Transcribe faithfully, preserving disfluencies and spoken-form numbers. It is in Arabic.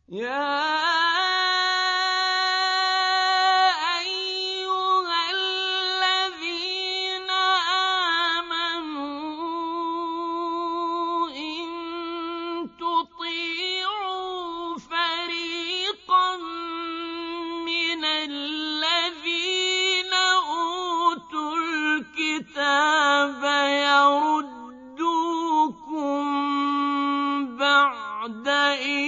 يَا أَيُّهَا الَّذِينَ آمَنُوا إِن تُطِيعُوا فَرِيقًا مِّنَ الَّذِينَ أُوتُوا الْكِتَابَ يَرُدُّوكُم بَعْدَ